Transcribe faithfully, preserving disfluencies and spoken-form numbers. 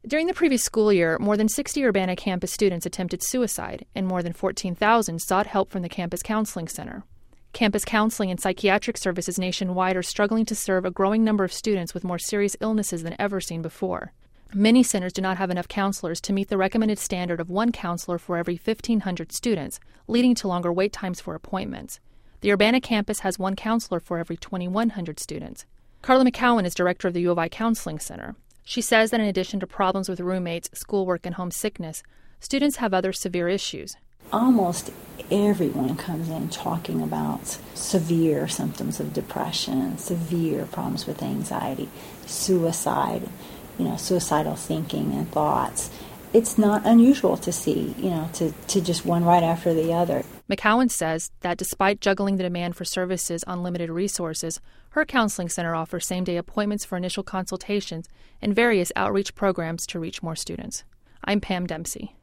During the previous school year, more than sixty Urbana campus students attempted suicide, and more than fourteen thousand sought help from the campus counseling center. Campus counseling and psychiatric services nationwide are struggling to serve a growing number of students with more serious illnesses than ever seen before. Many centers do not have enough counselors to meet the recommended standard of one counselor for every fifteen hundred students, leading to longer wait times for appointments. The Urbana campus has one counselor for every twenty-one hundred students. Carla McCowan is director of the U of I Counseling Center. She says that in addition to problems with roommates, schoolwork, and homesickness, students have other severe issues. Almost everyone comes in talking about severe symptoms of depression, severe problems with anxiety, suicide, you know, suicidal thinking and thoughts. It's not unusual to see, you know, to, to just one right after the other. McCowan says that despite juggling the demand for services on limited resources, her counseling center offers same-day appointments for initial consultations and various outreach programs to reach more students. I'm Pam Dempsey.